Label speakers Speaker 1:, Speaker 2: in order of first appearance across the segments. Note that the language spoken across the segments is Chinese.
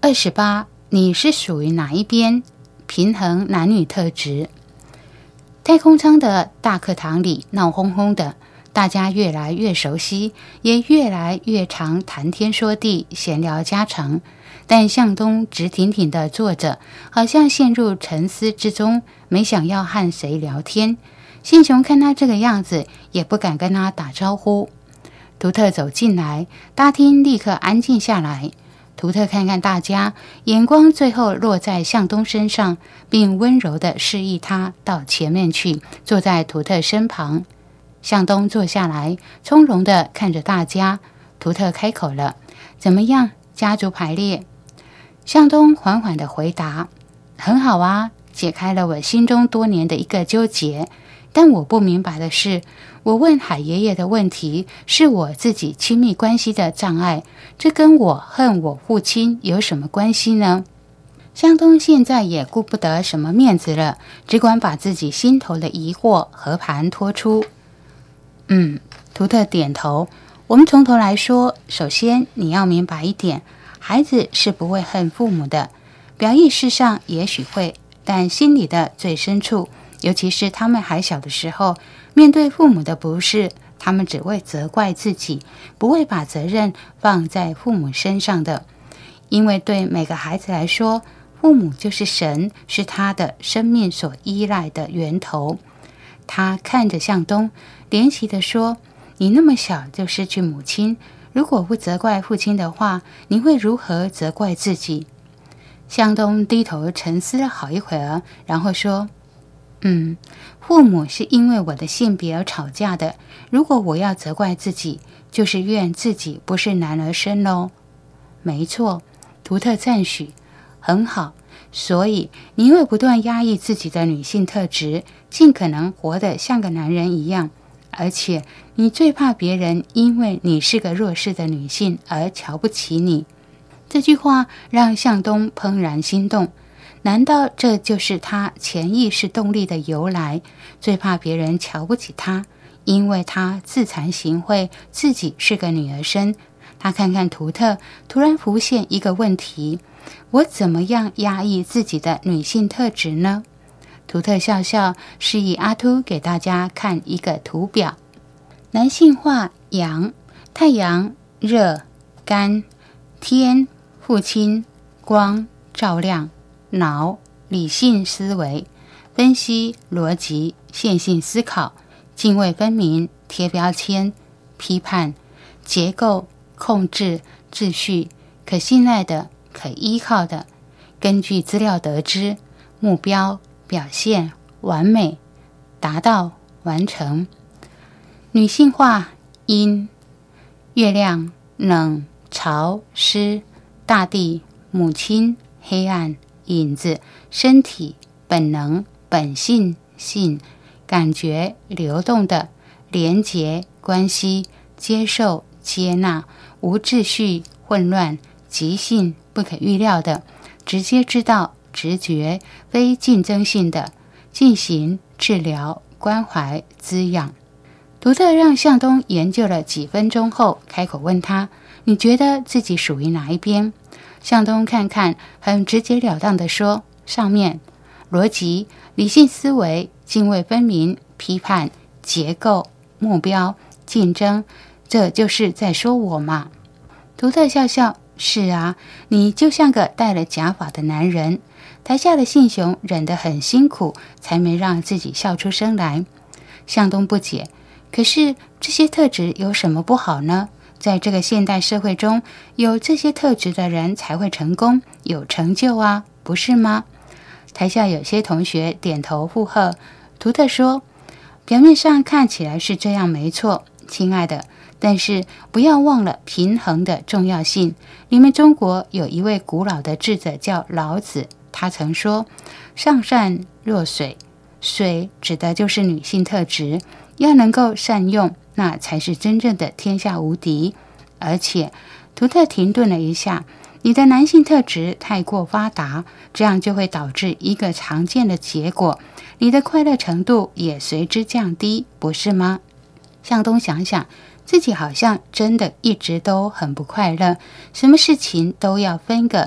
Speaker 1: 28，你是属于哪一边？平衡男女特质。太空舱的大课堂里闹哄哄的，大家越来越熟悉，也越来越常谈天说地，闲聊家常。但向东直挺挺地坐着，好像陷入沉思之中，没想要和谁聊天。信雄看他这个样子，也不敢跟他打招呼。图特走进来，大厅立刻安静下来。图特看看大家，眼光最后落在向东身上，并温柔地示意他到前面去，坐在图特身旁。向东坐下来，从容地看着大家。图特开口了：“怎么样，家族排列？”向东缓缓地回答：“很好啊，解开了我心中多年的一个纠结。但我不明白的是，我问海爷爷的问题是我自己亲密关系的障碍，这跟我恨我父亲有什么关系呢？”向东现在也顾不得什么面子了，只管把自己心头的疑惑和盘托出。图特点头。我们从头来说，首先你要明白一点，孩子是不会恨父母的，表意识上也许会，但心里的最深处，尤其是他们还小的时候，面对父母的不是，他们只会责怪自己，不会把责任放在父母身上的。因为对每个孩子来说，父母就是神，是他的生命所依赖的源头。他看着向东，怜惜地说：“你那么小就失去母亲，如果不责怪父亲的话，你会如何责怪自己？”向东低头沉思了好一会儿，然后说：“父母是因为我的性别而吵架的。如果我要责怪自己，就是怨自己不是男儿身咯。”没错，图特赞许，很好。所以你会不断压抑自己的女性特质，尽可能活得像个男人一样。而且你最怕别人因为你是个弱势的女性而瞧不起你。这句话让向东怦然心动。难道这就是他潜意识动力的由来？最怕别人瞧不起他，因为他自惭形秽，自己是个女儿身。他看看图特，突然浮现一个问题：我怎么样压抑自己的女性特质呢？图特笑笑，示意阿秃给大家看一个图表。男性化阳，太阳热干，天父亲光照亮，脑理性思维，分析逻辑，线性思考，泾渭分明，贴标签，批判，结构控制，秩序，可信赖的，可依靠的，根据资料得知，目标表现完美，达到完成。女性化阴，月亮冷潮湿，大地母亲黑暗影子，身体本能本性性，感觉流动的，连结关系，接受接纳，无秩序混乱，即兴不可预料的，直接知道直觉，非竞争性的，进行治疗关怀滋养。图特让向东研究了几分钟后，开口问他：“你觉得自己属于哪一边？”向东看看，很直截了当地说：“上面，逻辑、理性思维、泾渭分明、批判、结构、目标、竞争，这就是在说我嘛。”图特笑笑：“是啊，你就像个戴了假发的男人。”台下的信雄忍得很辛苦，才没让自己笑出声来。向东不解，可是这些特质有什么不好呢？在这个现代社会中，有这些特质的人才会成功，有成就啊，不是吗？台下有些同学点头附和。图特说：“表面上看起来是这样没错，亲爱的，但是不要忘了平衡的重要性。你们中国有一位古老的智者叫老子，他曾说：上善若水，水指的就是女性特质，要能够善用，那才是真正的天下无敌。而且图特停顿了一下，你的男性特质太过发达，这样就会导致一个常见的结果，你的快乐程度也随之降低，不是吗？”向东想想，自己好像真的一直都很不快乐，什么事情都要分个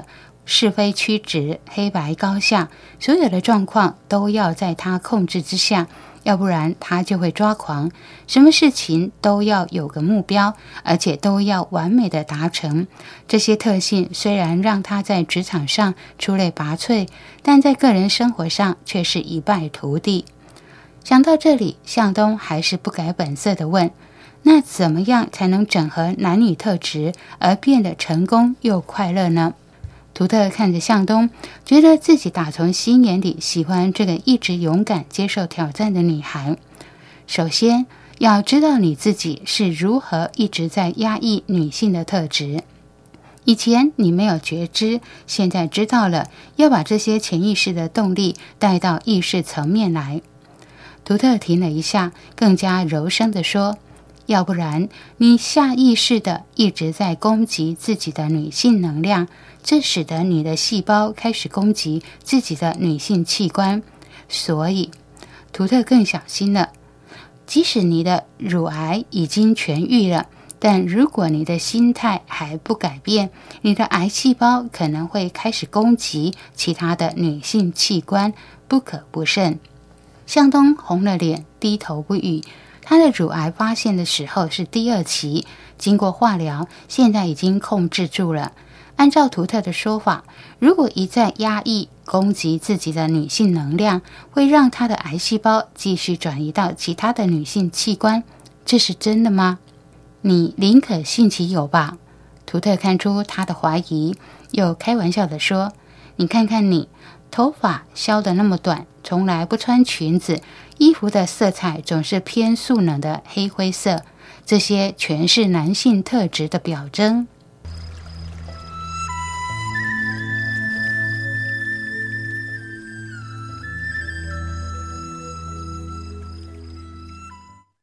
Speaker 1: 是非曲直、黑白高下，所有的状况都要在他控制之下，要不然他就会抓狂。什么事情都要有个目标，而且都要完美的达成。这些特性虽然让他在职场上出类拔萃，但在个人生活上却是一败涂地。想到这里，向东还是不改本色地问，那怎么样才能整合男女特质而变得成功又快乐呢？图特看着向东，觉得自己打从心眼里喜欢这个一直勇敢接受挑战的女孩。首先要知道你自己是如何一直在压抑女性的特质。以前你没有觉知，现在知道了，要把这些潜意识的动力带到意识层面来。图特停了一下，更加柔声地说，要不然你下意识的一直在攻击自己的女性能量，这使得你的细胞开始攻击自己的女性器官。所以图特更小心了，即使你的乳癌已经痊愈了，但如果你的心态还不改变，你的癌细胞可能会开始攻击其他的女性器官，不可不慎。向东红了脸，低头不语。他的乳癌发现的时候是第2期，经过化疗，现在已经控制住了。按照图特的说法，如果一再压抑攻击自己的女性能量，会让他的癌细胞继续转移到其他的女性器官。这是真的吗？你宁可信其有吧。图特看出他的怀疑，又开玩笑地说，你看看你，头发削得那么短，从来不穿裙子，衣服的色彩总是偏素冷的黑灰色，这些全是男性特质的表征。